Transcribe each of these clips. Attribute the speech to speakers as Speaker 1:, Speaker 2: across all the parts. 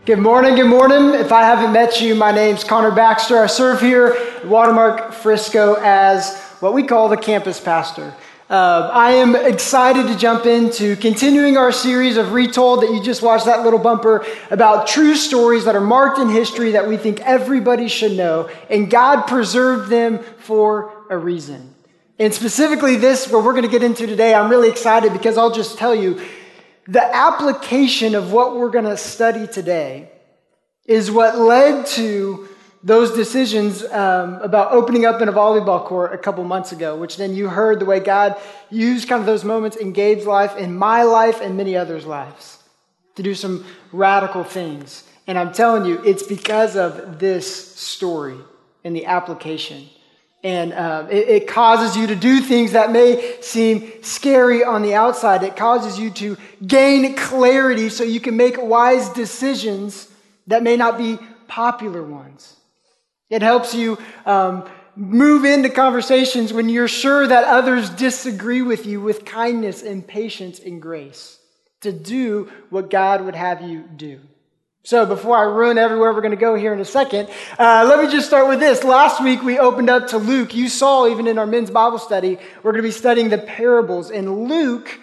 Speaker 1: Good morning, good morning. If I haven't met you, my name's Connor Baxter. I serve here at Watermark Frisco as what we call the campus pastor. I am excited to jump into continuing our series of Retold that you just watched that little bumper about true stories that are marked in history that we think everybody should know, and God preserved them for a reason. And specifically this, what we're going to get into today, I'm really excited because I'll just tell you, the application of what we're going to study today is what led to those decisions about opening up in a volleyball court a couple months ago, which then you heard the way God used kind of those moments in Gabe's life, in my life, and many others' lives to do some radical things. And I'm telling you, it's because of this story and the application. And it causes you to do things that may seem scary on the outside. It causes you to gain clarity so you can make wise decisions that may not be popular ones. It helps you move into conversations when you're sure that others disagree with you with kindness and patience and grace to do what God would have you do. So before I ruin everywhere we're going to go here in a second, let me just start with this. Last week we opened up to Luke. You saw even in our men's Bible study, we're going to be studying the parables. And Luke,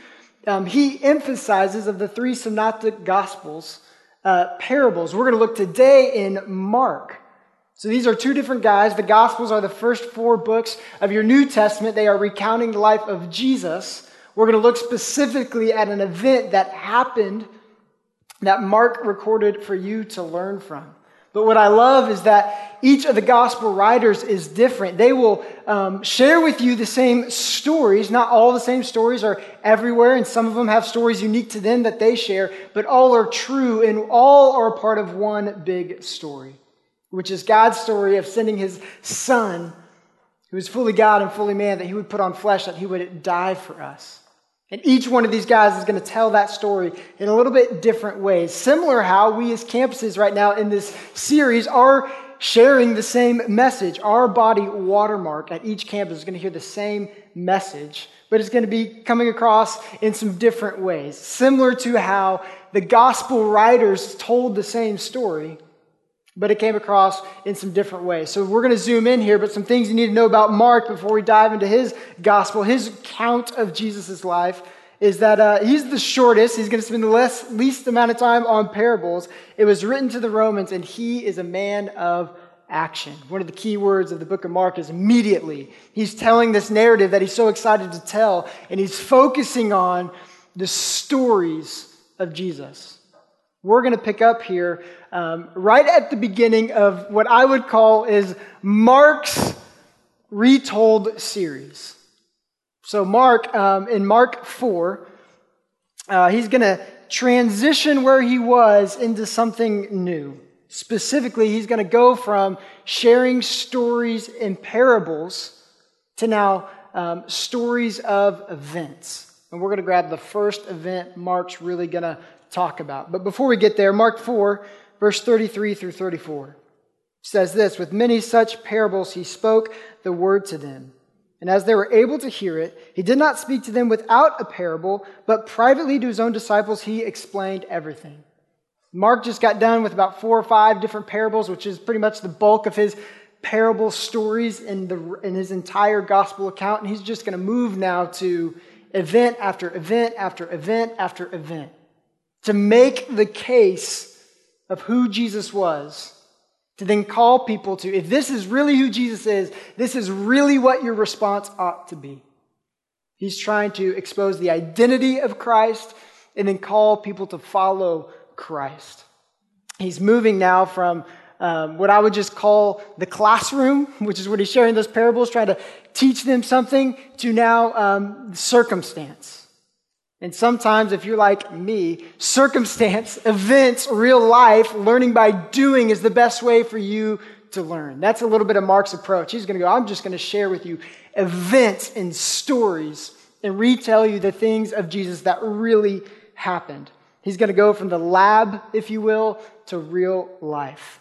Speaker 1: he emphasizes of the three synoptic gospels, parables. We're going to look today in Mark. So these are two different guys. The Gospels are the first four books of your New Testament. They are recounting the life of Jesus. We're going to look specifically at an event that happened that Mark recorded for you to learn from. But what I love is that each of the gospel writers is different. They will share with you the same stories. Not all the same stories are everywhere, and some of them have stories unique to them that they share, but all are true, and all are part of one big story, which is God's story of sending his Son, who is fully God and fully man, that he would put on flesh, that he would die for us. And each one of these guys is going to tell that story in a little bit different ways. Similar how we as campuses right now in this series are sharing the same message. Our body Watermark at each campus is going to hear the same message, but it's going to be coming across in some different ways. Similar to how the gospel writers told the same story, but it came across in some different ways. So we're going to zoom in here, but some things you need to know about Mark before we dive into his gospel. His account of Jesus' life is that he's the shortest. He's going to spend the least amount of time on parables. It was written to the Romans, and he is a man of action. One of the key words of the book of Mark is immediately. He's telling this narrative that he's so excited to tell, and he's focusing on the stories of Jesus. We're going to pick up here right at the beginning of what I would call is Mark's Retold series. So Mark, in Mark 4, he's going to transition where he was into something new. Specifically, he's going to go from sharing stories and parables to now stories of events. And we're going to grab the first event Mark's really going to talk about. But before we get there, Mark 4, verse 33 through 34 says this: "With many such parables he spoke the word to them. And as they were able to hear it, he did not speak to them without a parable, but privately to his own disciples he explained everything." Mark just got done with about 4 or 5 different parables, which is pretty much the bulk of his parable stories in his entire gospel account. And he's just going to move now to event after event after event after event, to make the case of who Jesus was, to then call people to, if this is really who Jesus is, this is really what your response ought to be. He's trying to expose the identity of Christ and then call people to follow Christ. He's moving now from what I would just call the classroom, which is what he's sharing those parables, trying to teach them something, to now circumstance. And sometimes, if you're like me, circumstance, events, real life, learning by doing is the best way for you to learn. That's a little bit of Mark's approach. He's going to go, I'm just going to share with you events and stories and retell you the things of Jesus that really happened. He's going to go from the lab, if you will, to real life.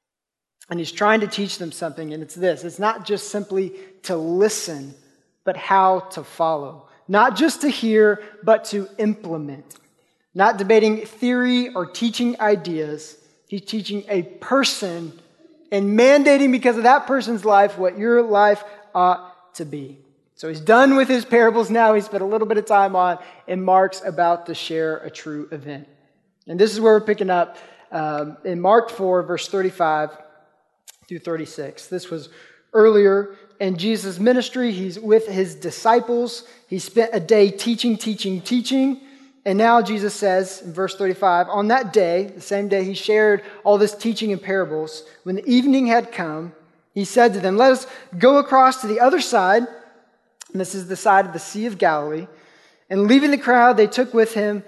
Speaker 1: And he's trying to teach them something, and it's this. It's not just simply to listen, but how to follow. Not just to hear, but to implement. Not debating theory or teaching ideas, He's teaching a person and mandating because of that person's life what your life ought to be. So he's done with his parables now. He spent a little bit of time on, and Mark's about to share a true event. And this is where we're picking up in Mark 4, verse 35 through 36. This was earlier in Jesus' ministry. He's with his disciples. He spent a day teaching. And now Jesus says in verse 35, on that day, the same day he shared all this teaching in parables, when the evening had come, he said to them, let us go across to the other side. And this is the side of the Sea of Galilee. And leaving the crowd, they took with them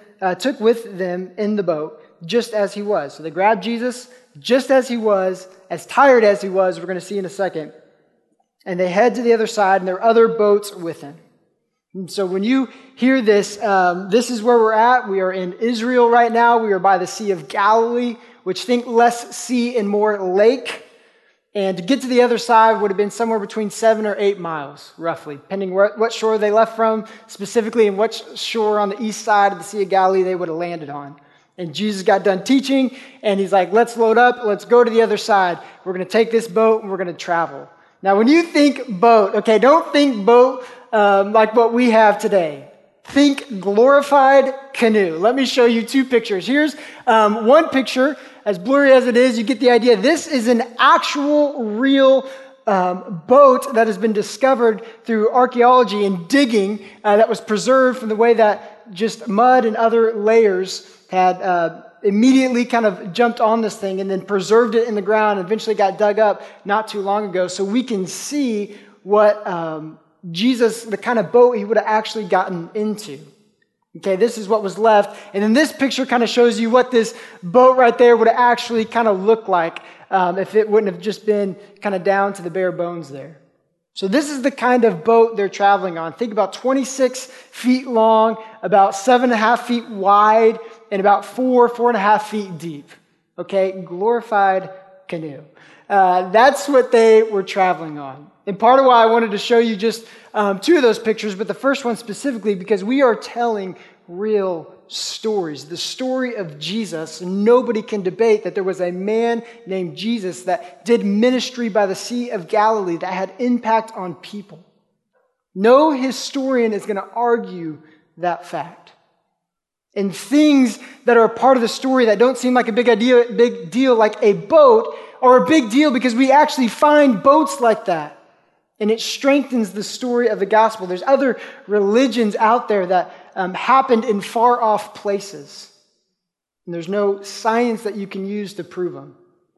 Speaker 1: in the boat, just as he was. So they grabbed Jesus just as he was, as tired as he was, we're going to see in a second. And they head to the other side, and there are other boats with him. And so when you hear this, this is where we're at. We are in Israel right now. We are by the Sea of Galilee, which think less sea and more lake. And to get to the other side would have been somewhere between 7 or 8 miles, roughly, depending what shore they left from specifically and what shore on the east side of the Sea of Galilee they would have landed on. And Jesus got done teaching, and he's like, let's load up, let's go to the other side. We're going to take this boat, and we're going to travel. Now, when you think boat, okay, don't think boat like what we have today. Think glorified canoe. Let me show you 2 pictures. Here's one picture. As blurry as it is, you get the idea. This is an actual, real boat that has been discovered through archaeology and digging that was preserved from the way that just mud and other layers had immediately kind of jumped on this thing and then preserved it in the ground and eventually got dug up not too long ago. So we can see what Jesus, the kind of boat he would have actually gotten into. Okay, this is what was left. And then this picture kind of shows you what this boat right there would actually kind of look like if it wouldn't have just been kind of down to the bare bones there. So this is the kind of boat they're traveling on. Think about 26 feet long, about 7.5 feet wide, and about 4.5 feet deep. Okay, glorified canoe. That's what they were traveling on. And part of why I wanted to show you just 2 of those pictures, but the first one specifically, because we are telling real stories. The story of Jesus. Nobody can debate that there was a man named Jesus that did ministry by the Sea of Galilee that had impact on people. No historian is going to argue that fact. And things that are a part of the story that don't seem like a big deal, like a boat, are a big deal because we actually find boats like that. And it strengthens the story of the gospel. There's other religions out there that happened in far-off places. And there's no science that you can use to prove them.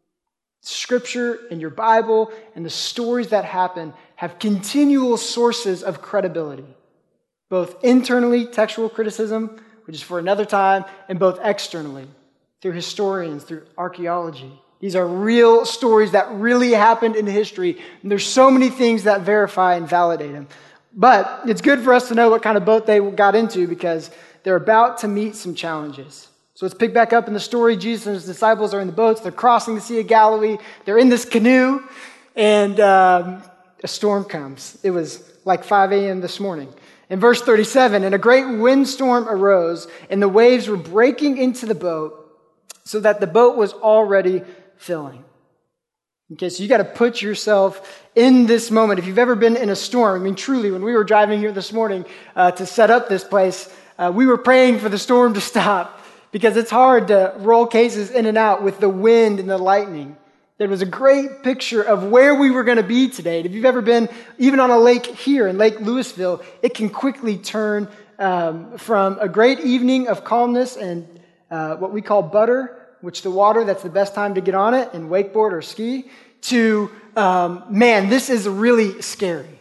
Speaker 1: Scripture and your Bible and the stories that happen have continual sources of credibility. Both internally, textual criticism, which is for another time, and both externally, through historians, through archaeology. These are real stories that really happened in history, and there's so many things that verify and validate them. But it's good for us to know what kind of boat they got into because they're about to meet some challenges. So let's pick back up in the story. Jesus and his disciples are in the boats. They're crossing the Sea of Galilee. They're in this canoe, and a storm comes. It was like 5 a.m. this morning. In verse 37, and a great windstorm arose, and the waves were breaking into the boat so that the boat was already filling. Okay, so you got to put yourself in this moment. If you've ever been in a storm, I mean, truly, when we were driving here this morning to set up this place, we were praying for the storm to stop because it's hard to roll cases in and out with the wind and the lightning. There was a great picture of where we were going to be today. If you've ever been even on a lake here in Lake Louisville, it can quickly turn from a great evening of calmness and what we call butter, which the water, that's the best time to get on it and wakeboard or ski, to, man, this is really scary.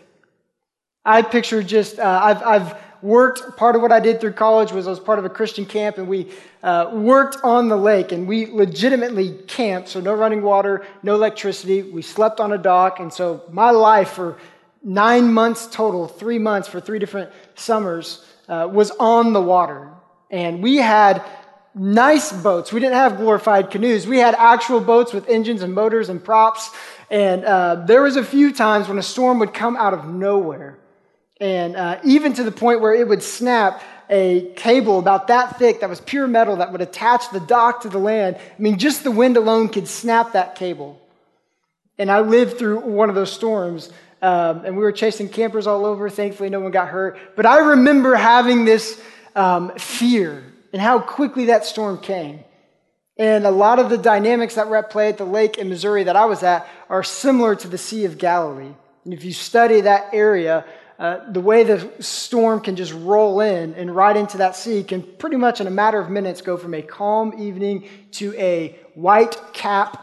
Speaker 1: I picture just, I've worked, part of what I did through college was I was part of a Christian camp, and we worked on the lake, and we legitimately camped, so no running water, no electricity. We slept on a dock, and so my life for 9 months total, 3 months for 3 different summers, was on the water. And we had nice boats. We didn't have glorified canoes. We had actual boats with engines and motors and props. And there was a few times when a storm would come out of nowhere. And even to the point where it would snap a cable about that thick that was pure metal that would attach the dock to the land. I mean, just the wind alone could snap that cable. And I lived through one of those storms, and we were chasing campers all over. Thankfully, no one got hurt. But I remember having this fear and how quickly that storm came. And a lot of the dynamics that were at play at the lake in Missouri that I was at are similar to the Sea of Galilee. And if you study that area, the way the storm can just roll in and right into that sea can pretty much in a matter of minutes go from a calm evening to a white cap,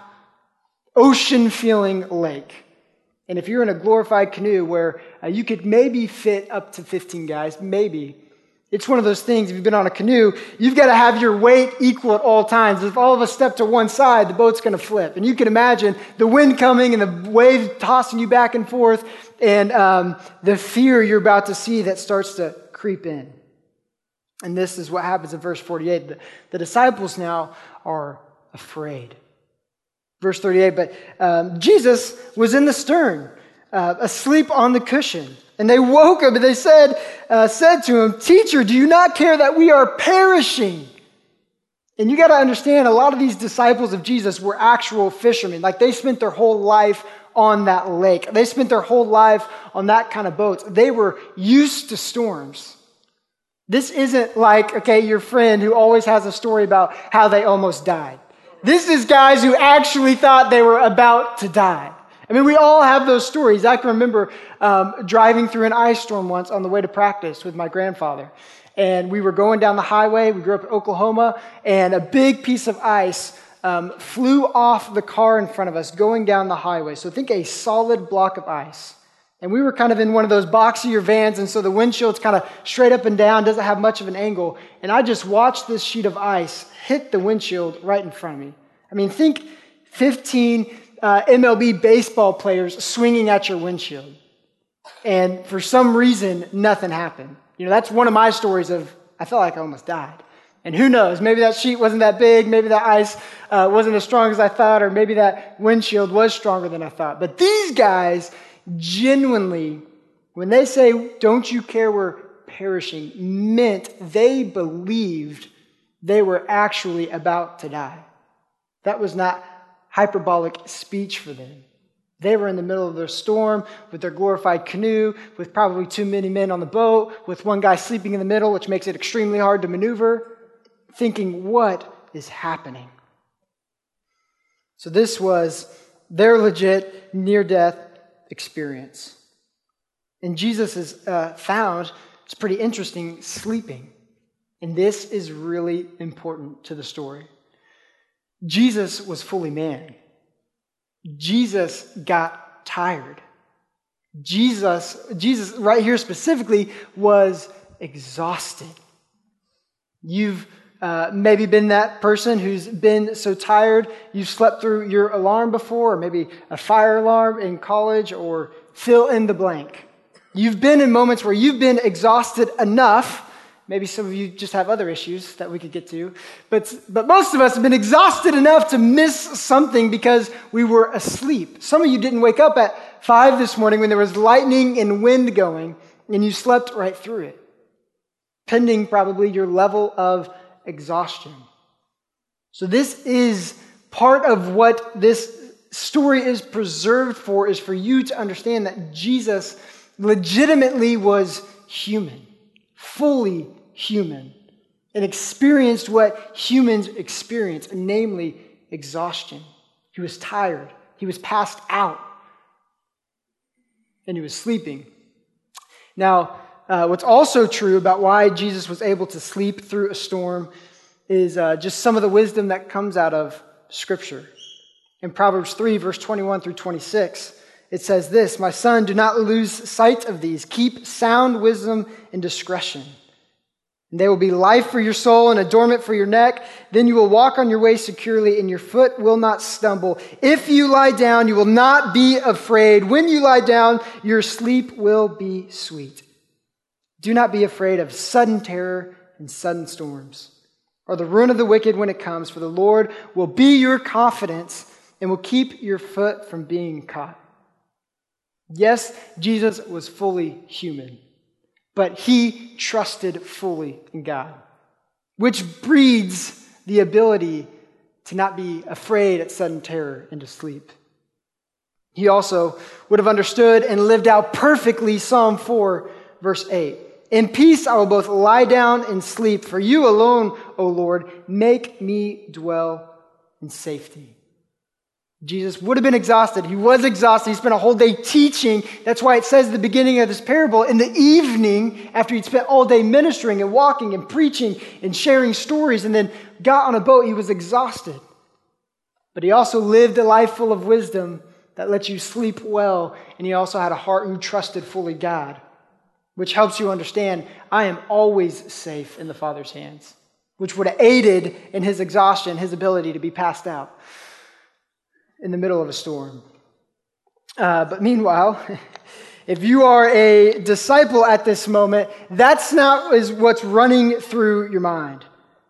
Speaker 1: ocean-feeling lake. And if you're in a glorified canoe where you could maybe fit up to 15 guys, maybe, it's one of those things, if you've been on a canoe, you've got to have your weight equal at all times. If all of us step to one side, the boat's going to flip. And you can imagine the wind coming and the waves tossing you back and forth and the fear you're about to see that starts to creep in. And this is what happens in verse 48. The disciples now are afraid. Verse 38, but Jesus was in the stern, asleep on the cushion. And they woke him and they said to him, "Teacher, do you not care that we are perishing?" And you got to understand, a lot of these disciples of Jesus were actual fishermen. Like they spent their whole life on that lake. They spent their whole life on that kind of boats. They were used to storms. This isn't like, okay, your friend who always has a story about how they almost died. This is guys who actually thought they were about to die. I mean, we all have those stories. I can remember driving through an ice storm once on the way to practice with my grandfather. And we were going down the highway. We grew up in Oklahoma. And a big piece of ice flew off the car in front of us going down the highway. So think a solid block of ice. And we were kind of in one of those boxier vans. And so the windshield's kind of straight up and down, doesn't have much of an angle. And I just watched this sheet of ice hit the windshield right in front of me. I mean, think 15 MLB baseball players swinging at your windshield. And for some reason, nothing happened. You know, that's one of my stories of, I felt like I almost died. And who knows, maybe that sheet wasn't that big, maybe that ice wasn't as strong as I thought, or maybe that windshield was stronger than I thought. But these guys genuinely, when they say, "Don't you care we're perishing," meant they believed they were actually about to die. That was not hyperbolic speech for them. They were in the middle of their storm with their glorified canoe, with probably too many men on the boat, with one guy sleeping in the middle, which makes it extremely hard to maneuver, thinking, what is happening? So this was their legit near-death experience. And Jesus is found, it's pretty interesting, sleeping. And this is really important to the story. Jesus was fully man. Jesus got tired. Jesus right here specifically was exhausted. You've maybe been that person who's been so tired you've slept through your alarm before, or maybe a fire alarm in college, or fill in the blank. You've been in moments where you've been exhausted enough. Maybe some of you just have other issues that we could get to. But most of us have been exhausted enough to miss something because we were asleep. Some of you didn't wake up at 5 this morning when there was lightning and wind going, and you slept right through it, pending probably your level of exhaustion. So this is part of what this story is preserved for, is for you to understand that Jesus legitimately was human, fully human, and experienced what humans experience, namely exhaustion. He was tired. He was passed out. And he was sleeping. Now, what's also true about why Jesus was able to sleep through a storm is just some of the wisdom that comes out of Scripture. In Proverbs 3, verse 21 through 26, it says this: "My son, do not lose sight of these. Keep sound wisdom and discretion. And they will be life for your soul and adornment for your neck. Then you will walk on your way securely, and your foot will not stumble. If you lie down, you will not be afraid. When you lie down, your sleep will be sweet. Do not be afraid of sudden terror and sudden storms, or the ruin of the wicked when it comes, for the Lord will be your confidence and will keep your foot from being caught." Yes, Jesus was fully human, but he trusted fully in God, which breeds the ability to not be afraid at sudden terror and to sleep. He also would have understood and lived out perfectly Psalm 4, verse 8. In peace I will both lie down and sleep, for you alone, O Lord, make me dwell in safety. Jesus would have been exhausted. He was exhausted. He spent a whole day teaching. That's why it says at the beginning of this parable, in the evening, after he'd spent all day ministering and walking and preaching and sharing stories, and then got on a boat, he was exhausted. But he also lived a life full of wisdom that lets you sleep well, and he also had a heart who trusted fully God, which helps you understand, I am always safe in the Father's hands, which would have aided in his exhaustion, his ability to be passed out in the middle of a storm. But meanwhile, if you are a disciple at this moment, that's not what's running through your mind.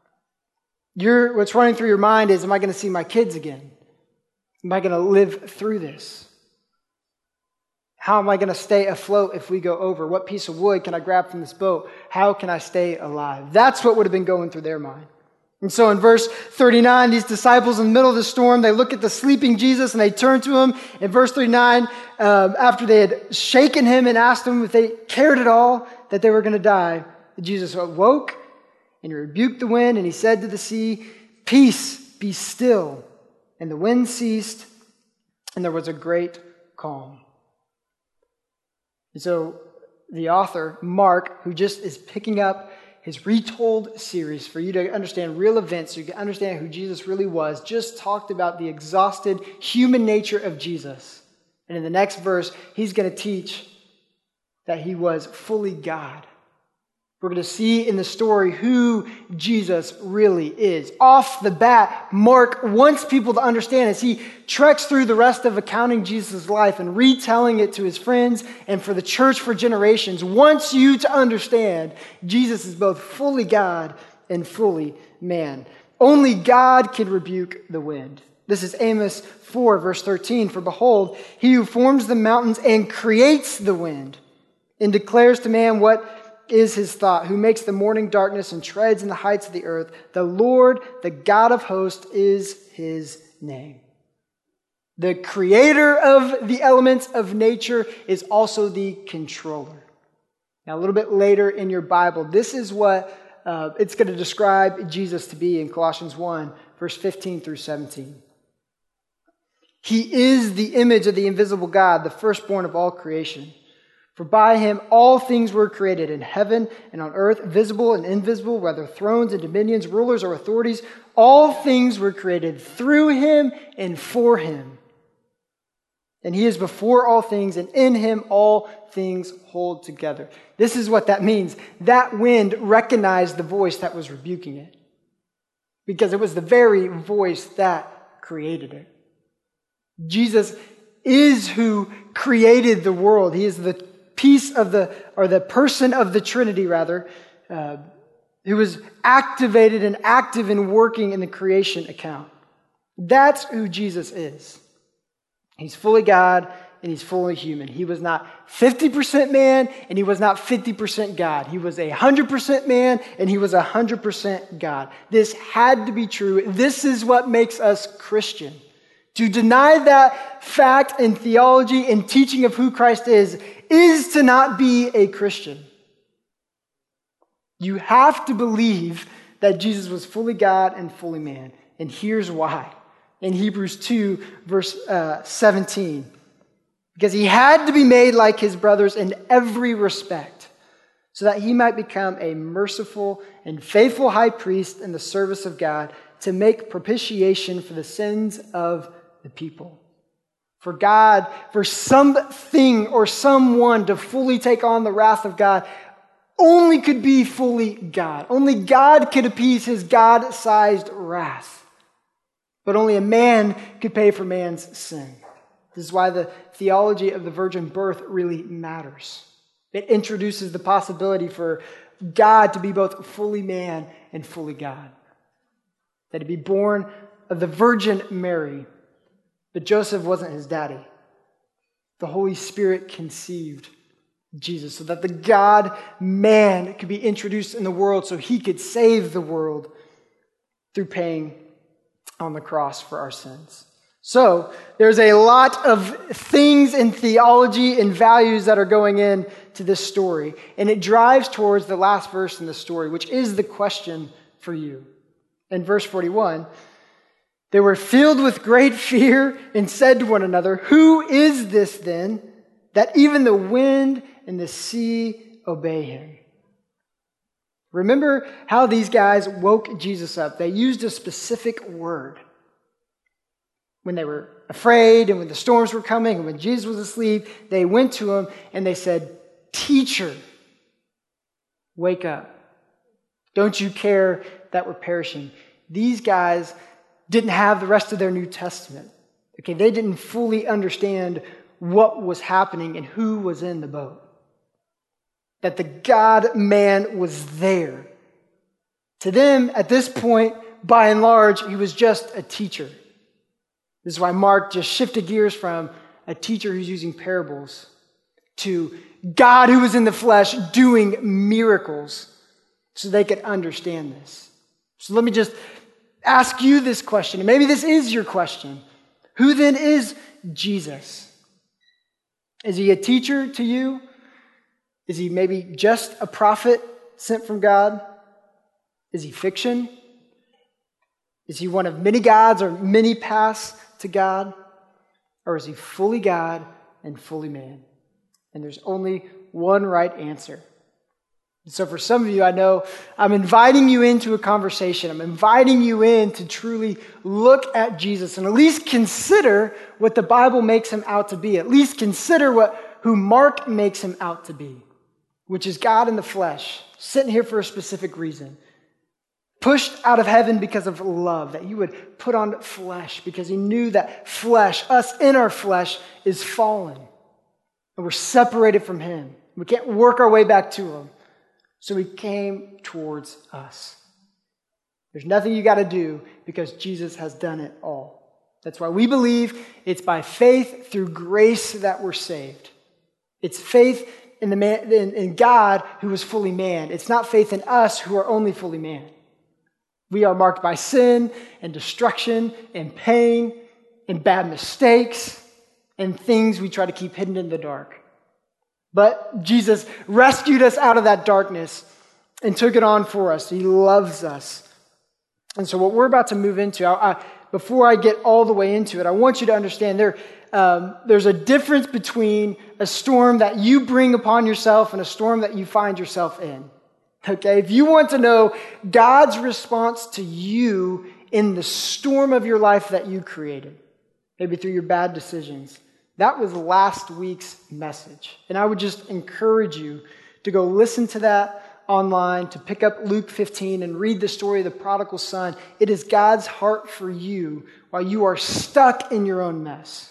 Speaker 1: What's running through your mind is, am I going to see my kids again? Am I going to live through this? How am I going to stay afloat if we go over? What piece of wood can I grab from this boat? How can I stay alive? That's what would have been going through their mind. And so in verse 39, these disciples in the middle of the storm, they look at the sleeping Jesus and they turn to him. In verse 39, after they had shaken him and asked him if they cared at all that they were going to die, Jesus awoke and he rebuked the wind and he said to the sea, "Peace, be still." And the wind ceased and there was a great calm. And so the author, Mark, who just is picking up his retold series for you to understand real events, so you can understand who Jesus really was, just talked about the exhausted human nature of Jesus. And in the next verse, he's going to teach that he was fully God. We're going to see in the story who Jesus really is. Off the bat, Mark wants people to understand as he treks through the rest of accounting Jesus' life and retelling it to his friends and for the church for generations, wants you to understand Jesus is both fully God and fully man. Only God can rebuke the wind. This is Amos 4, verse 13. For behold, he who forms the mountains and creates the wind and declares to man what is his thought, who makes the morning darkness and treads in the heights of the earth. The Lord, the God of hosts, is his name. The creator of the elements of nature is also the controller. Now, a little bit later in your Bible, this is what it's going to describe Jesus to be in Colossians 1, verse 15 through 17. He is the image of the invisible God, the firstborn of all creation. For by him all things were created in heaven and on earth, visible and invisible, whether thrones and dominions, rulers or authorities. All things were created through him and for him. And he is before all things, and in him all things hold together. This is what that means. That wind recognized the voice that was rebuking it, because it was the very voice that created it. Jesus is who created the world. He is the piece of the person of the Trinity, rather, who was activated and active in working in the creation account. That's who Jesus is. He's fully God and he's fully human. He was not 50% man and he was not 50% God. He was 100% man and he was 100% God. This had to be true. This is what makes us Christian. To deny that fact in theology and teaching of who Christ is to not be a Christian. You have to believe that Jesus was fully God and fully man. And here's why. In Hebrews 2, verse 17. Because he had to be made like his brothers in every respect, so that he might become a merciful and faithful high priest in the service of God to make propitiation for the sins of the people. For God, for something or someone to fully take on the wrath of God, only could be fully God. Only God could appease his God-sized wrath. But only a man could pay for man's sin. This is why the theology of the virgin birth really matters. It introduces the possibility for God to be both fully man and fully God. That he'd be born of the Virgin Mary. But Joseph wasn't his daddy. The Holy Spirit conceived Jesus, so that the God-man could be introduced in the world so he could save the world through paying on the cross for our sins. So there's a lot of things in theology and values that are going into this story, and it drives towards the last verse in the story, which is the question for you. In verse 41, they were filled with great fear and said to one another, "Who is this then, that even the wind and the sea obey him?" Remember how these guys woke Jesus up. They used a specific word. When they were afraid and when the storms were coming and when Jesus was asleep, they went to him and they said, "Teacher, wake up. Don't you care that we're perishing?" These guys didn't have the rest of their New Testament. Okay, they didn't fully understand what was happening and who was in the boat. That the God-man was there. To them, at this point, by and large, he was just a teacher. This is why Mark just shifted gears from a teacher who's using parables to God who was in the flesh doing miracles so they could understand this. So let me just ask you this question, and maybe this is your question. Who then is Jesus? Is he a teacher to you? Is he maybe just a prophet sent from God? Is he fiction? Is he one of many gods or many paths to God? Or is he fully God and fully man? And there's only one right answer. And so for some of you, I know I'm inviting you into a conversation. I'm inviting you in to truly look at Jesus and at least consider what the Bible makes him out to be. At least consider who Mark makes him out to be, which is God in the flesh, sitting here for a specific reason. Pushed out of heaven because of love, that he would put on flesh because he knew that flesh, us in our flesh, is fallen. And we're separated from him. We can't work our way back to him. So he came towards us. There's nothing you got to do because Jesus has done it all. That's why we believe it's by faith through grace that we're saved. It's faith in God who is fully man. It's not faith in us who are only fully man. We are marked by sin and destruction and pain and bad mistakes and things we try to keep hidden in the dark. But Jesus rescued us out of that darkness and took it on for us. He loves us. And so what we're about to move into, before I get all the way into it, I want you to understand there's a difference between a storm that you bring upon yourself and a storm that you find yourself in. Okay, if you want to know God's response to you in the storm of your life that you created, maybe through your bad decisions, that was last week's message. And I would just encourage you to go listen to that online, to pick up Luke 15 and read the story of the prodigal son. It is God's heart for you while you are stuck in your own mess.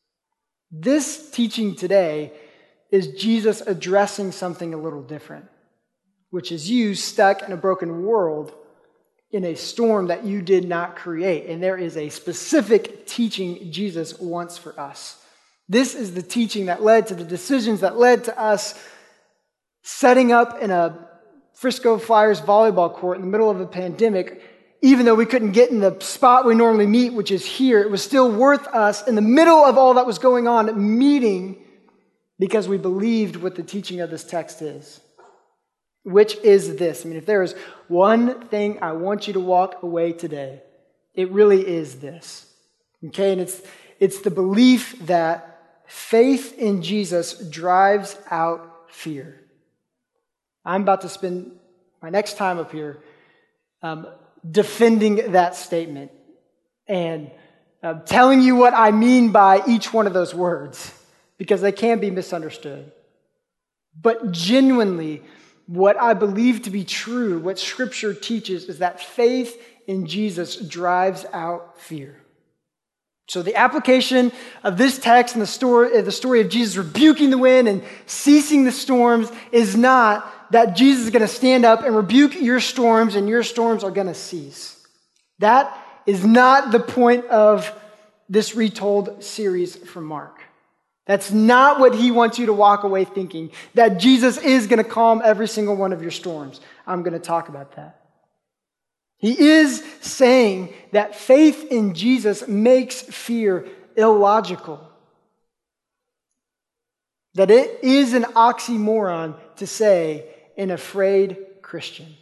Speaker 1: This teaching today is Jesus addressing something a little different, which is you stuck in a broken world in a storm that you did not create. And there is a specific teaching Jesus wants for us. This is the teaching that led to the decisions that led to us setting up in a Frisco Flyers volleyball court in the middle of a pandemic. Even though we couldn't get in the spot we normally meet, which is here, it was still worth us in the middle of all that was going on meeting because we believed what the teaching of this text is. Which is this. I mean, if there is one thing I want you to walk away today, it really is this. Okay, and it's the belief that faith in Jesus drives out fear. I'm about to spend my next time up here defending that statement and telling you what I mean by each one of those words, because they can be misunderstood. But genuinely, what I believe to be true, what Scripture teaches, is that faith in Jesus drives out fear. So the application of this text and the story of Jesus rebuking the wind and ceasing the storms is not that Jesus is going to stand up and rebuke your storms and your storms are going to cease. That is not the point of this retold series from Mark. That's not what he wants you to walk away thinking, that Jesus is going to calm every single one of your storms. I'm going to talk about that. He is saying that faith in Jesus makes fear illogical. That it is an oxymoron to say an afraid Christian.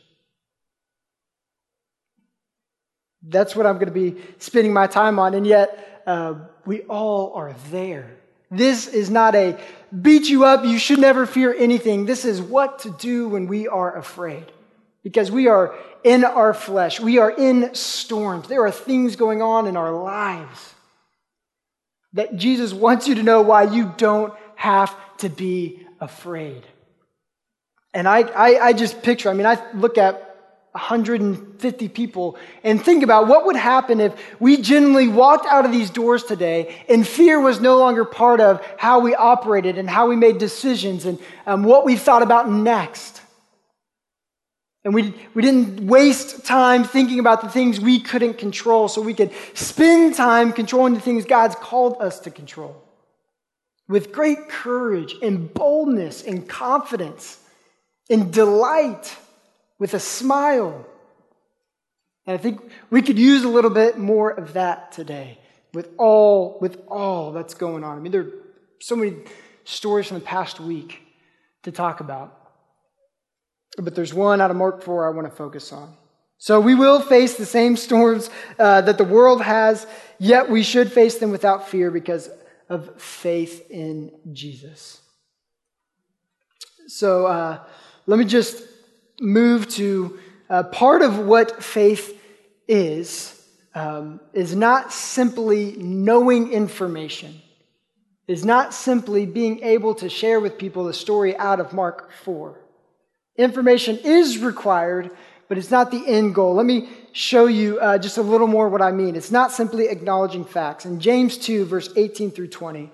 Speaker 1: That's what I'm going to be spending my time on, and yet we all are there. This is not a beat you up, you should never fear anything. This is what to do when we are afraid. Because we are in our flesh. We are in storms. There are things going on in our lives that Jesus wants you to know why you don't have to be afraid. And I just picture, I look at 150 people and think about what would happen if we genuinely walked out of these doors today and fear was no longer part of how we operated and how we made decisions and what we thought about next. And we didn't waste time thinking about the things we couldn't control so we could spend time controlling the things God's called us to control. With great courage and boldness and confidence and delight, with a smile. And I think we could use a little bit more of that today with all that's going on. There are so many stories from the past week to talk about. But there's one out of Mark 4 I want to focus on. So we will face the same storms that the world has, yet we should face them without fear because of faith in Jesus. So let me just move to part of what faith is not simply knowing information, is not simply being able to share with people the story out of Mark 4. Information is required, but it's not the end goal. Let me show you just a little more what I mean. It's not simply acknowledging facts. In James 2, verse 18 through 20,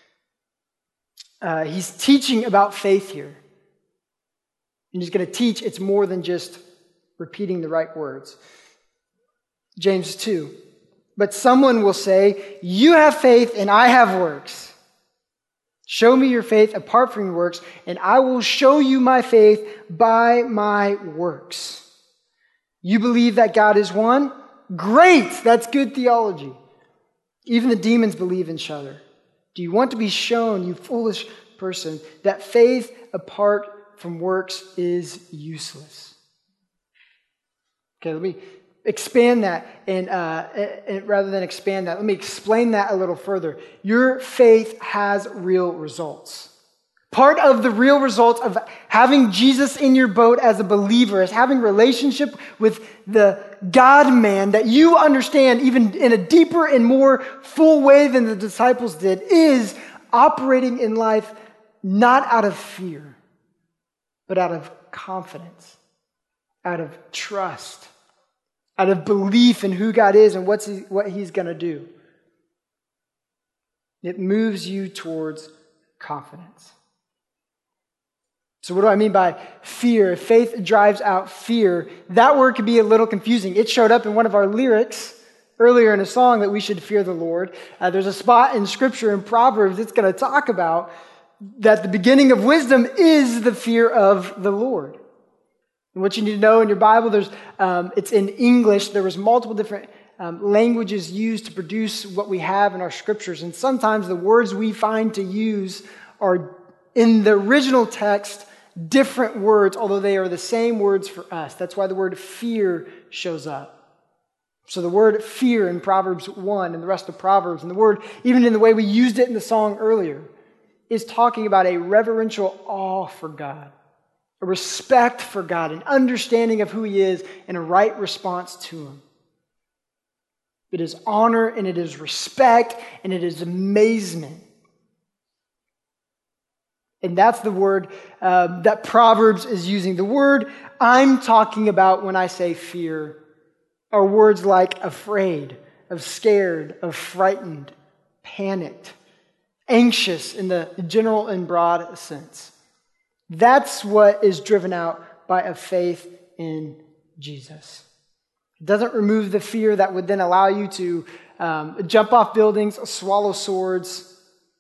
Speaker 1: he's teaching about faith here. And he's going to teach it's more than just repeating the right words. James 2, but someone will say, you have faith and I have works. Show me your faith apart from your works, and I will show you my faith by my works. You believe that God is one? Great! That's good theology. Even the demons believe in each other. Do you want to be shown, you foolish person, that faith apart from works is useless? Okay, let me expand that, and rather than expand that, let me explain that a little further. Your faith has real results. Part of the real results of having Jesus in your boat as a believer, is having relationship with the God-man that you understand even in a deeper and more full way than the disciples did, is operating in life not out of fear, but out of confidence, out of trust, out of belief in who God is and what He's going to do. It moves you towards confidence. So what do I mean by fear? If faith drives out fear, that word could be a little confusing. It showed up in one of our lyrics earlier in a song that we should fear the Lord. There's a spot in Scripture in Proverbs that's going to talk about that the beginning of wisdom is the fear of the Lord. And what you need to know in your Bible, it's in English. There was multiple different languages used to produce what we have in our Scriptures. And sometimes the words we find to use are, in the original text, different words, although they are the same words for us. That's why the word fear shows up. So the word fear in Proverbs 1 and the rest of Proverbs, and the word, even in the way we used it in the song earlier, is talking about a reverential awe for God, a respect for God, an understanding of who He is, and a right response to Him. It is honor, and it is respect, and it is amazement. And that's the word that Proverbs is using. The word I'm talking about when I say fear are words like afraid, of scared, of frightened, panicked, anxious in the general and broad sense. That's what is driven out by a faith in Jesus. It doesn't remove the fear that would then allow you to jump off buildings, swallow swords,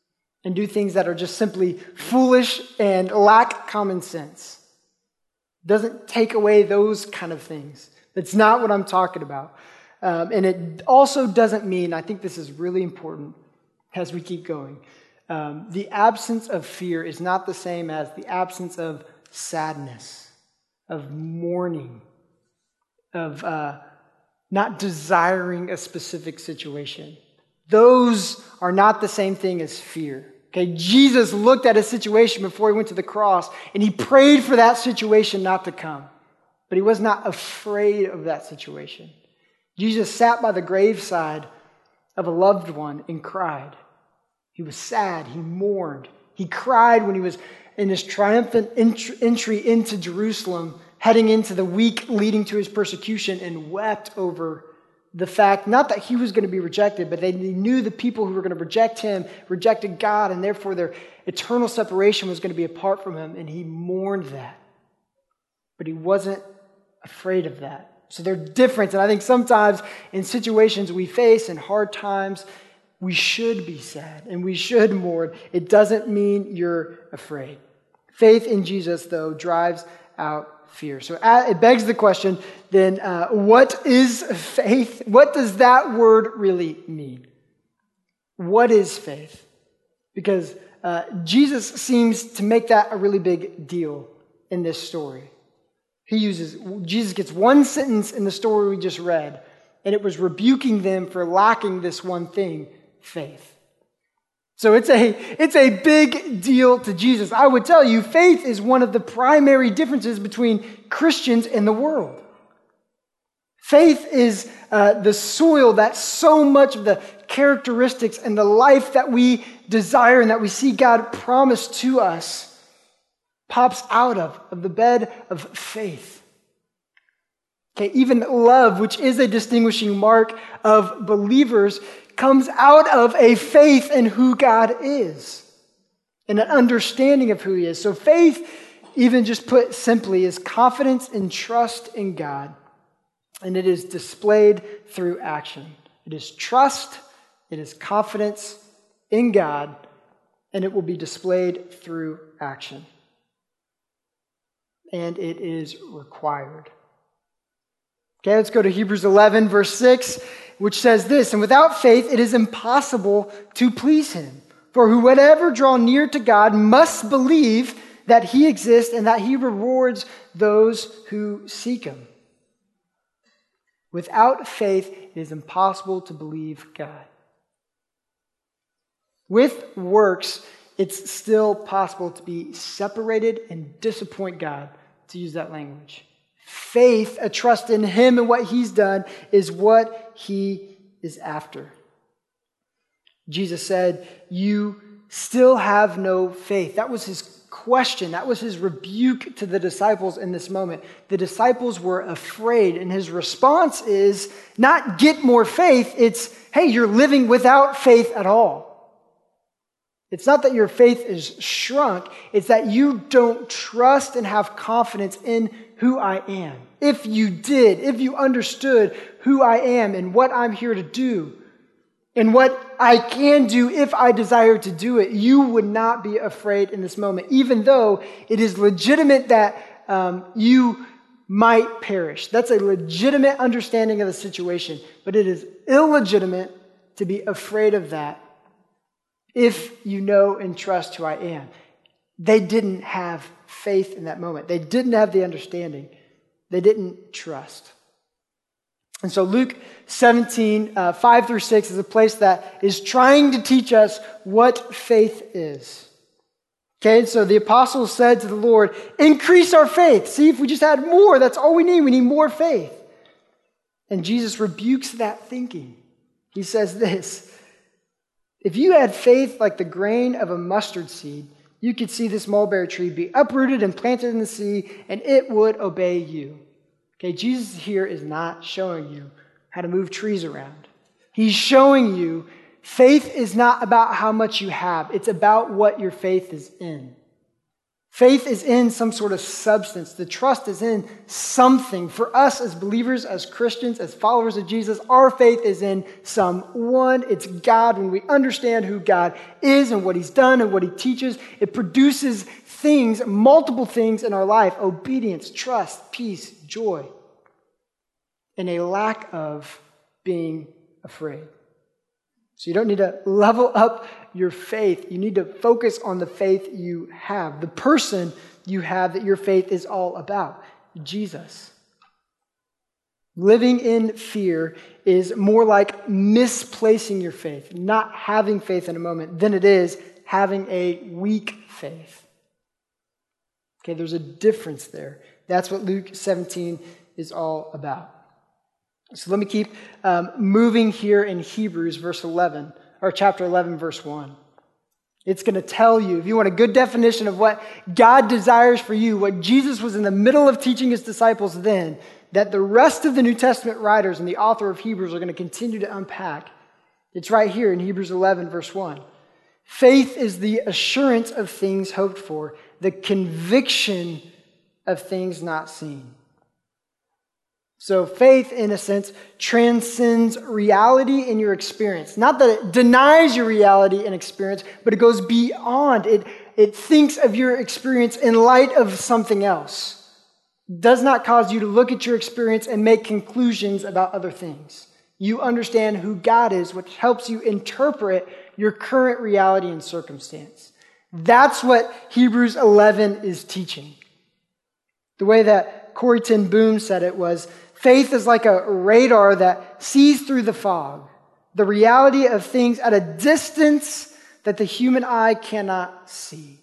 Speaker 1: and do things that are just simply foolish and lack common sense. It doesn't take away those kind of things. That's not what I'm talking about. And it also doesn't mean, I think this is really important as we keep going, the absence of fear is not the same as the absence of sadness, of mourning, of not desiring a specific situation. Those are not the same thing as fear. Okay, Jesus looked at a situation before he went to the cross, and he prayed for that situation not to come. But he was not afraid of that situation. Jesus sat by the graveside of a loved one and cried. He was sad. He mourned. He cried when he was in his triumphant entry into Jerusalem, heading into the week leading to his persecution, and wept over the fact, not that he was going to be rejected, but they knew the people who were going to reject him rejected God, and therefore their eternal separation was going to be apart from him, and he mourned that. But he wasn't afraid of that. So they're different, and I think sometimes in situations we face, in hard times, we should be sad, and we should mourn. It doesn't mean you're afraid. Faith in Jesus, though, drives out fear. So it begs the question, then, what is faith? What does that word really mean? What is faith? Because Jesus seems to make that a really big deal in this story. Jesus gets one sentence in the story we just read, and it was rebuking them for lacking this one thing, faith. So it's a big deal to Jesus. I would tell you, faith is one of the primary differences between Christians and the world. Faith is the soil that so much of the characteristics and the life that we desire and that we see God promise to us pops out of the bed of faith. Okay, even love, which is a distinguishing mark of believers, comes out of a faith in who God is and an understanding of who he is. So faith, even just put simply, is confidence and trust in God, and it is displayed through action. It is trust, it is confidence in God, and it will be displayed through action. And it is required. Okay, let's go to Hebrews 11, verse 6, which says this, "And without faith it is impossible to please him. For whoever draw near to God must believe that he exists and that he rewards those who seek him." Without faith, it is impossible to believe God. With works, it's still possible to be separated and disappoint God, to use that language. Faith, a trust in him and what he's done, is what he is after. Jesus said, "You still have no faith." That was his question. That was his rebuke to the disciples in this moment. The disciples were afraid, and his response is not get more faith, it's, hey, you're living without faith at all. It's not that your faith is shrunk, it's that you don't trust and have confidence in who I am. If you did, if you understood who I am and what I'm here to do, and what I can do if I desire to do it, you would not be afraid in this moment, even though it is legitimate that you might perish. That's a legitimate understanding of the situation, but it is illegitimate to be afraid of that if you know and trust who I am. They didn't have faith in that moment. They didn't have the understanding. They didn't trust. And so Luke 17, 5 through 6 is a place that is trying to teach us what faith is. Okay, and so the apostles said to the Lord, increase our faith. See, if we just had more, that's all we need. We need more faith. And Jesus rebukes that thinking. He says this, if you had faith like the grain of a mustard seed, you could see this mulberry tree be uprooted and planted in the sea, and it would obey you. Okay, Jesus here is not showing you how to move trees around. He's showing you faith is not about how much you have. It's about what your faith is in. Faith is in some sort of substance. The trust is in something. For us as believers, as Christians, as followers of Jesus, our faith is in someone. It's God. When we understand who God is and what he's done and what he teaches, it produces things, multiple things in our life: obedience, trust, peace, joy, and a lack of being afraid. So you don't need to level up your faith. You need to focus on the faith you have, the person you have that your faith is all about, Jesus. Living in fear is more like misplacing your faith, not having faith in a moment, than it is having a weak faith. Okay, there's a difference there. That's what Luke 17 is all about. So let me keep moving here in Hebrews chapter 11, verse 1. It's going to tell you, if you want a good definition of what God desires for you, what Jesus was in the middle of teaching his disciples then, that the rest of the New Testament writers and the author of Hebrews are going to continue to unpack. It's right here in Hebrews 11, verse 1. Faith is the assurance of things hoped for, the conviction of things not seen. So faith, in a sense, transcends reality in your experience. Not that it denies your reality and experience, but it goes beyond. It thinks of your experience in light of something else. It does not cause you to look at your experience and make conclusions about other things. You understand who God is, which helps you interpret your current reality and circumstance. That's what Hebrews 11 is teaching. The way that Corrie ten Boom said it was, faith is like a radar that sees through the fog, the reality of things at a distance that the human eye cannot see.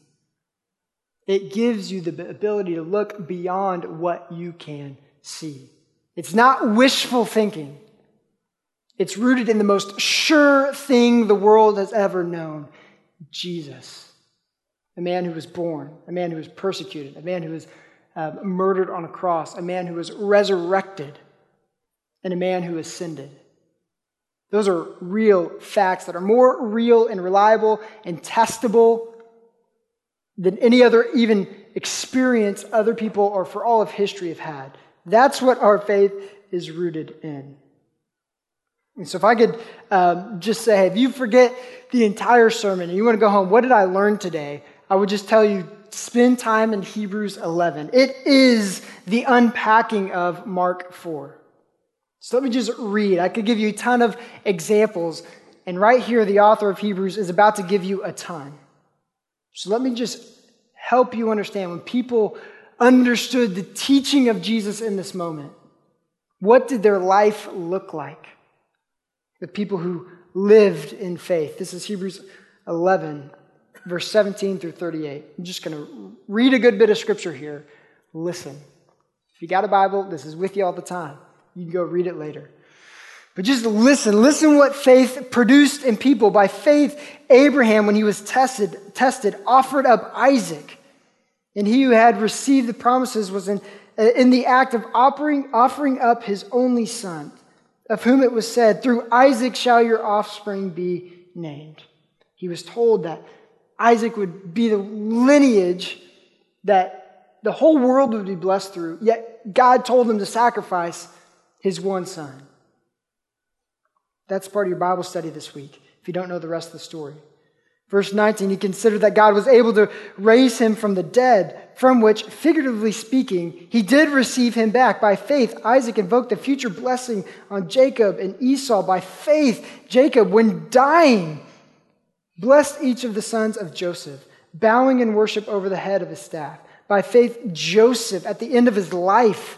Speaker 1: It gives you the ability to look beyond what you can see. It's not wishful thinking. It's rooted in the most sure thing the world has ever known: Jesus. A man who was born, a man who was persecuted, a man who was murdered on a cross, a man who was resurrected, and a man who ascended. Those are real facts that are more real and reliable and testable than any other even experience other people or for all of history have had. That's what our faith is rooted in. And so if I could just say, hey, if you forget the entire sermon and you want to go home, what did I learn today? I would just tell you, spend time in Hebrews 11. It is the unpacking of Mark 4. So let me just read. I could give you a ton of examples. And right here, the author of Hebrews is about to give you a ton. So let me just help you understand. When people understood the teaching of Jesus in this moment, what did their life look like? The people who lived in faith. This is Hebrews 11, verse 17 through 38. I'm just going to read a good bit of scripture here. Listen. If you got a Bible, this is with you all the time. You can go read it later. But just listen. Listen what faith produced in people. By faith, Abraham, when he was tested, offered up Isaac. And he who had received the promises was in the act of offering up his only son, of whom it was said, through Isaac shall your offspring be named. He was told that Isaac would be the lineage that the whole world would be blessed through, yet God told him to sacrifice his one son. That's part of your Bible study this week, if you don't know the rest of the story. Verse 19, he considered that God was able to raise him from the dead, from which, figuratively speaking, he did receive him back. By faith, Isaac invoked the future blessing on Jacob and Esau. By faith, Jacob, when dying, blessed each of the sons of Joseph, bowing in worship over the head of his staff. By faith, Joseph, at the end of his life,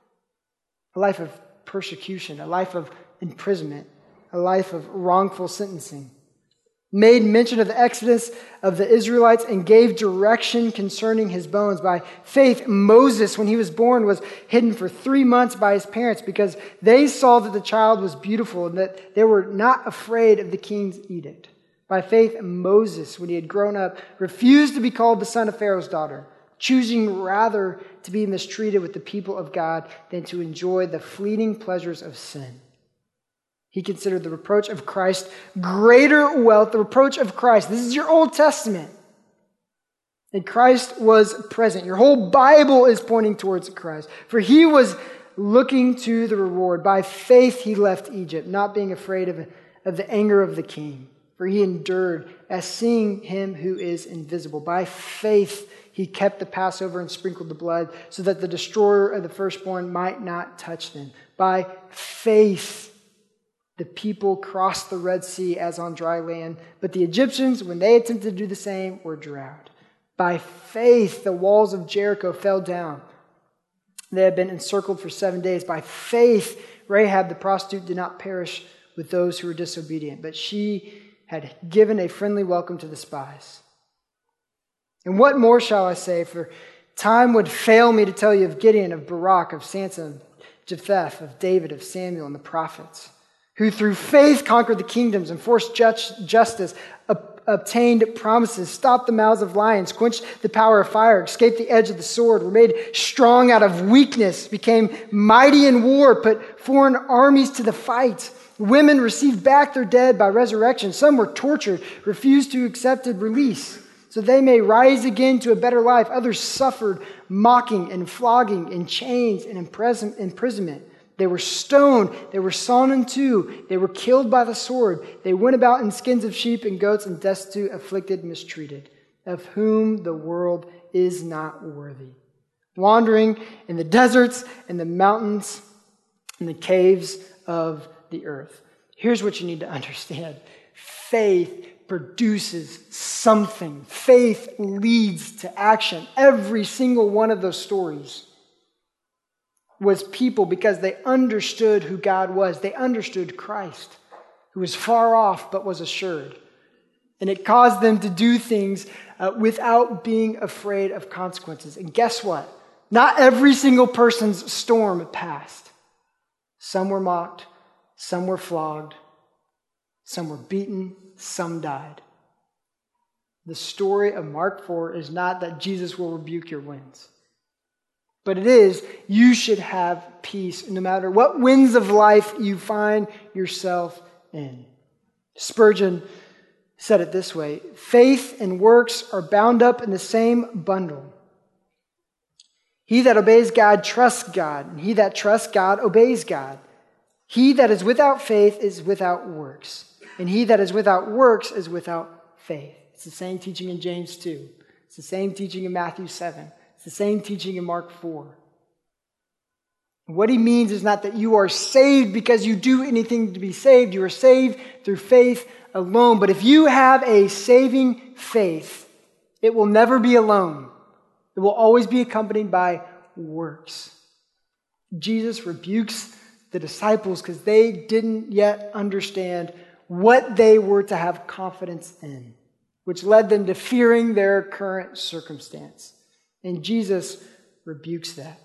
Speaker 1: a life of persecution, a life of imprisonment, a life of wrongful sentencing, made mention of the exodus of the Israelites and gave direction concerning his bones. By faith, Moses, when he was born, was hidden for 3 months by his parents because they saw that the child was beautiful and that they were not afraid of the king's edict. By faith, Moses, when he had grown up, refused to be called the son of Pharaoh's daughter, choosing rather to be mistreated with the people of God than to enjoy the fleeting pleasures of sin. He considered the reproach of Christ greater wealth, the reproach of Christ. This is your Old Testament. And Christ was present. Your whole Bible is pointing towards Christ. For he was looking to the reward. By faith he left Egypt, not being afraid of the anger of the king. For he endured as seeing him who is invisible. By faith he kept the Passover and sprinkled the blood, so that the destroyer of the firstborn might not touch them. By faith the people crossed the Red Sea as on dry land, but the Egyptians, when they attempted to do the same, were drowned. By faith the walls of Jericho fell down. They had been encircled for 7 days. By faith Rahab the prostitute did not perish with those who were disobedient, but she had given a friendly welcome to the spies. And what more shall I say? For time would fail me to tell you of Gideon, of Barak, of Samson, of Jephthah, of David, of Samuel, and the prophets, who through faith conquered the kingdoms, enforced justice, obtained promises, stopped the mouths of lions, quenched the power of fire, escaped the edge of the sword, were made strong out of weakness, became mighty in war, put foreign armies to the fight. Women received back their dead by resurrection. Some were tortured, refused to accept release, so they may rise again to a better life. Others suffered mocking and flogging and chains and imprisonment. They were stoned. They were sawn in two. They were killed by the sword. They went about in skins of sheep and goats and destitute, afflicted, mistreated, of whom the world is not worthy. Wandering in the deserts and the mountains and the caves of the earth. Here's what you need to understand. Faith produces something. Faith leads to action. Every single one of those stories was people because they understood who God was. They understood Christ, who was far off but was assured. And it caused them to do things without being afraid of consequences. And guess what? Not every single person's storm passed. Some were mocked, some were flogged, some were beaten, some died. The story of Mark 4 is not that Jesus will rebuke your winds. But it is, you should have peace no matter what winds of life you find yourself in. Spurgeon said it this way: faith and works are bound up in the same bundle. He that obeys God trusts God, and he that trusts God obeys God. He that is without faith is without works, and he that is without works is without faith. It's the same teaching in James 2. It's the same teaching in Matthew 7. It's the same teaching in Mark 4. What he means is not that you are saved because you do anything to be saved. You are saved through faith alone. But if you have a saving faith, it will never be alone. It will always be accompanied by works. Jesus rebukes the disciples because they didn't yet understand what they were to have confidence in, which led them to fearing their current circumstance. And Jesus rebukes that.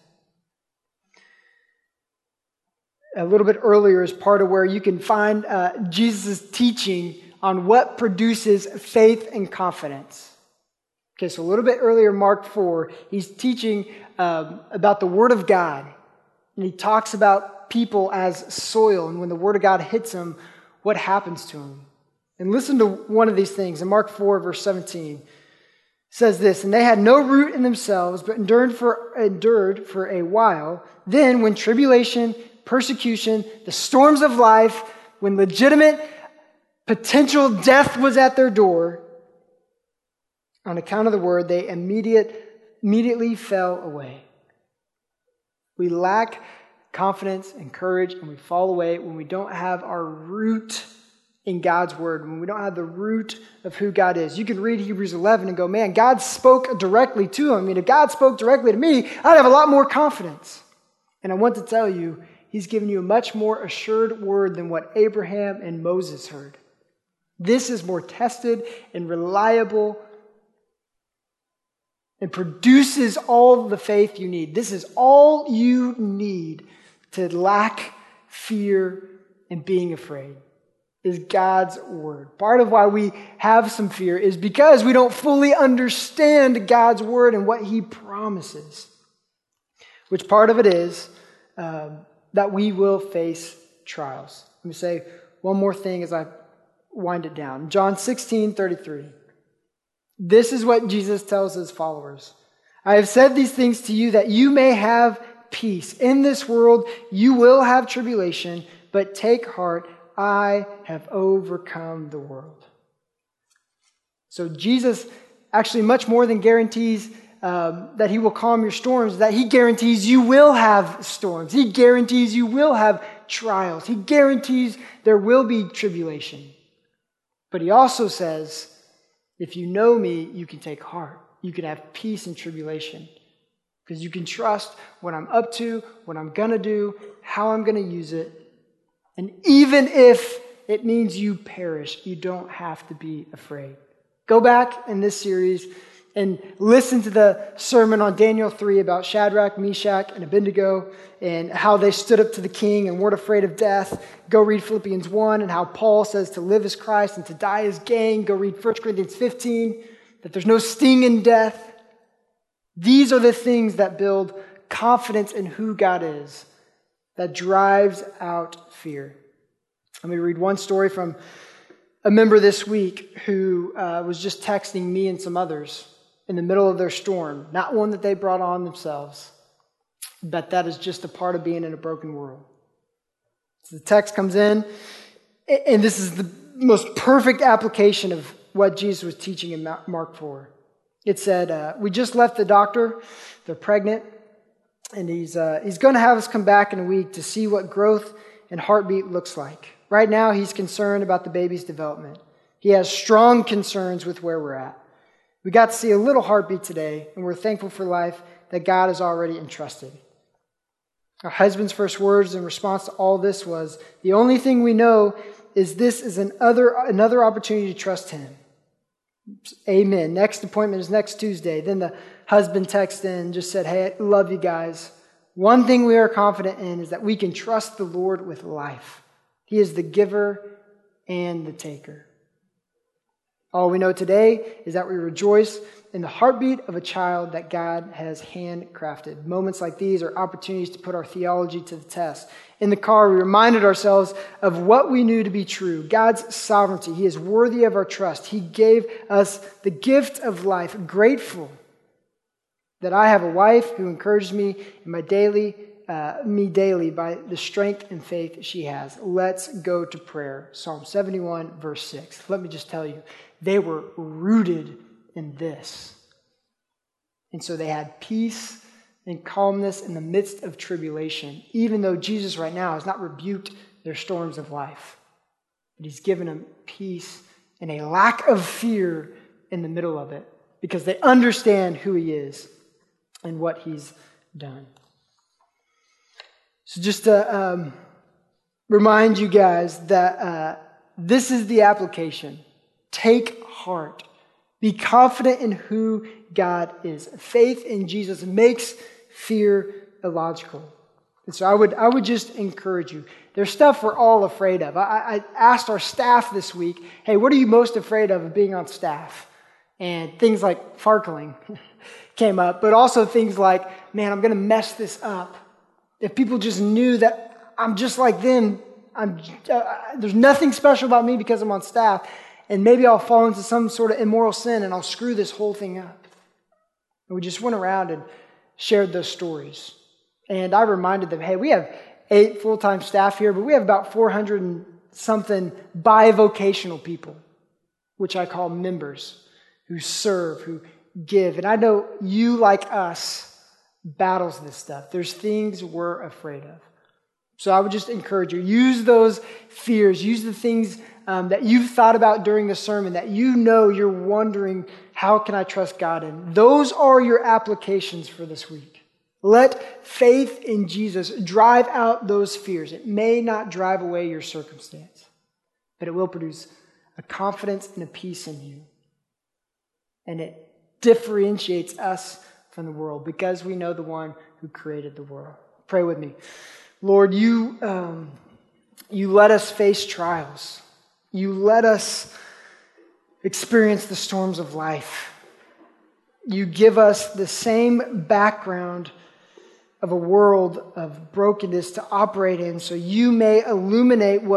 Speaker 1: A little bit earlier is part of where you can find Jesus' teaching on what produces faith and confidence. Okay, so a little bit earlier, Mark 4, he's teaching about the Word of God. And he talks about people as soil. And when the Word of God hits them, what happens to them? And listen to one of these things. In Mark 4, verse 17, says this: and they had no root in themselves, but endured for a while. Then when tribulation, persecution, the storms of life, when legitimate potential death was at their door, on account of the word, they immediately fell away. We lack confidence and courage, and we fall away when we don't have our root in God's word, when we don't have the root of who God is. You can read Hebrews 11 and go, man, God spoke directly to him. I mean, if God spoke directly to me, I'd have a lot more confidence. And I want to tell you, he's given you a much more assured word than what Abraham and Moses heard. This is more tested and reliable and produces all the faith you need. This is all you need to lack fear and being afraid, is God's word. Part of why we have some fear is because we don't fully understand God's word and what he promises. Which part of it is that we will face trials. Let me say one more thing as I wind it down. John 16:33. This is what Jesus tells his followers. I have said these things to you that you may have peace. In this world you will have tribulation, but take heart, I have overcome the world. So Jesus actually much more than guarantees that he will calm your storms, that he guarantees you will have storms. He guarantees you will have trials. He guarantees there will be tribulation. But he also says, if you know me, you can take heart. You can have peace in tribulation because you can trust what I'm up to, what I'm going to do, how I'm going to use it. And even if it means you perish, you don't have to be afraid. Go back in this series and listen to the sermon on Daniel 3 about Shadrach, Meshach, and Abednego and how they stood up to the king and weren't afraid of death. Go read Philippians 1 and how Paul says to live as Christ and to die as gain. Go read 1 Corinthians 15, that there's no sting in death. These are the things that build confidence in who God is, that drives out fear. Let me read one story from a member this week who was just texting me and some others in the middle of their storm, not one that they brought on themselves, but that is just a part of being in a broken world. So the text comes in, and this is the most perfect application of what Jesus was teaching in Mark 4. It said, we just left the doctor, they're pregnant, and he's going to have us come back in a week to see what growth and heartbeat looks like. Right now, he's concerned about the baby's development. He has strong concerns with where we're at. We got to see a little heartbeat today, and we're thankful for life that God has already entrusted. Our husband's first words in response to all this was, the only thing we know is this is another opportunity to trust him. Amen. Next appointment is next Tuesday. Then the husband texted in and just said, hey, I love you guys. One thing we are confident in is that we can trust the Lord with life. He is the giver and the taker. All we know today is that we rejoice in the heartbeat of a child that God has handcrafted. Moments like these are opportunities to put our theology to the test. In the car, we reminded ourselves of what we knew to be true, God's sovereignty. He is worthy of our trust. He gave us the gift of life, grateful that I have a wife who encourages me in my daily by the strength and faith she has. Let's go to prayer. Psalm 71, verse 6. Let me just tell you, they were rooted in this. And so they had peace and calmness in the midst of tribulation, even though Jesus right now has not rebuked their storms of life. But he's given them peace and a lack of fear in the middle of it because they understand who he is and what he's done. So just to remind you guys that this is the application. Take heart. Be confident in who God is. Faith in Jesus makes fear illogical. And so I would just encourage you. There's stuff we're all afraid of. I asked our staff this week, hey, what are you most afraid of being on staff? And things like farkling came up, but also things like, man, I'm going to mess this up. If people just knew that I'm just like them, there's nothing special about me because I'm on staff, and maybe I'll fall into some sort of immoral sin and I'll screw this whole thing up. And we just went around and shared those stories. And I reminded them, hey, we have 8 full-time staff here, but we have about 400 and something bivocational people, which I call members, who serve, who give. And I know you, like us, battles this stuff. There's things we're afraid of. So I would just encourage you, use those fears, use the things that you've thought about during the sermon that you know you're wondering, how can I trust God in? Those are your applications for this week. Let faith in Jesus drive out those fears. It may not drive away your circumstance, but it will produce a confidence and a peace in you. And it differentiates us from the world because we know the one who created the world. Pray with me. Lord, you let us face trials. You let us experience the storms of life. You give us the same background of a world of brokenness to operate in so you may illuminate what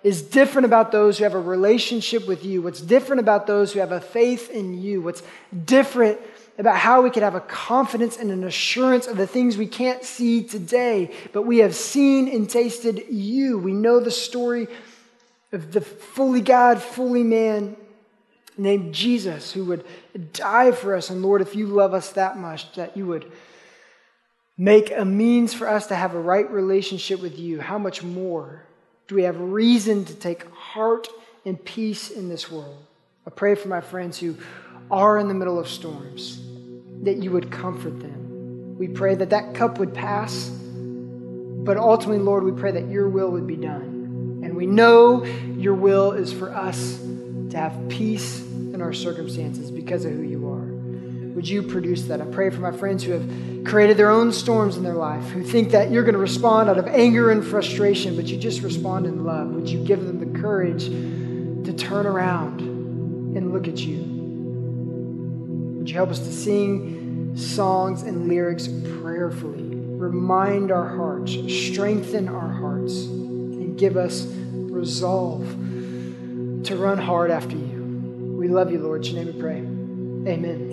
Speaker 1: is different about those who have a relationship with you, what's different about those who have a faith in you, what's different about how we could have a confidence and an assurance of the things we can't see today, but we have seen and tasted you. We know the story of the fully God, fully man named Jesus who would die for us. And Lord, if you love us that much, that you would make a means for us to have a right relationship with you, how much more do we have reason to take heart and peace in this world? I pray for my friends who are in the middle of storms, that you would comfort them. We pray that that cup would pass, but ultimately, Lord, we pray that your will would be done. And we know your will is for us to have peace in our circumstances because of who you are. Would you produce that? I pray for my friends who have created their own storms in their life, who think that you're going to respond out of anger and frustration, but you just respond in love. Would you give them the courage to turn around and look at you? Would you help us to sing songs and lyrics prayerfully, remind our hearts, strengthen our hearts, and give us resolve to run hard after you. We love you, Lord. In your name we pray. Amen.